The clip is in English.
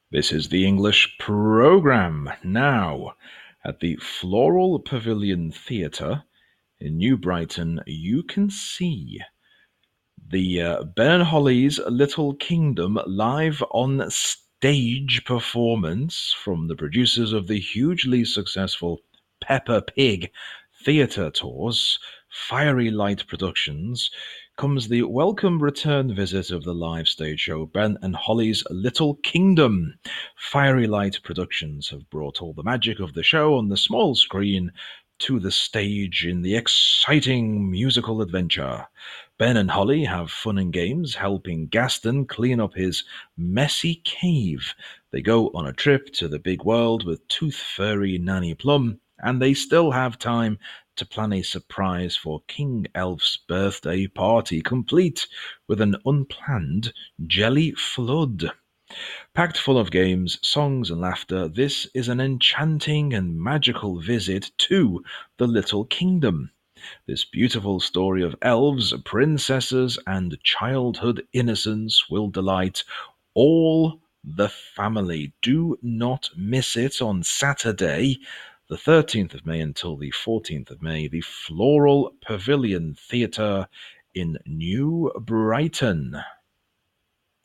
This is the English program now at the Floral Pavilion Theatre in New Brighton. You can see the Ben Holly's Little Kingdom live on stage performance from the producers of the hugely successful Peppa Pig theatre tours, Fiery Light Productions, comes the welcome return visit of the live stage show Ben and Holly's Little Kingdom. Fiery Light Productions have brought all the magic of the show on the small screen to the stage in the exciting musical adventure. Ben and Holly have fun and games helping Gaston clean up his messy cave. They go on a trip to the big world with Tooth Fairy Nanny Plum, and they still have time to plan a surprise for King Elf's birthday party, complete with an unplanned jelly flood. Packed full of games, songs, and laughter, this is an enchanting and magical visit to the Little Kingdom. This beautiful story of elves, princesses, and childhood innocence will delight all the family. Do not miss it on Saturday, the 13th of May until the 14th of May, the Floral Pavilion Theatre in New Brighton.